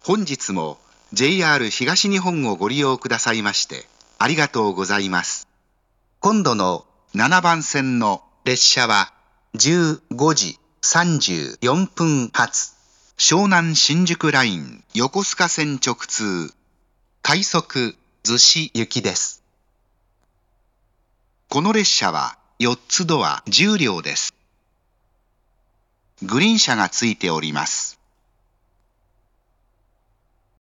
本日も JR 東日本をご利用くださいましてありがとうございます。今度の7番線の列車は15時34分発湘南新宿ライン横須賀線直通快速逗子行きです。この列車は4つドア10両です。グリーン車がついております。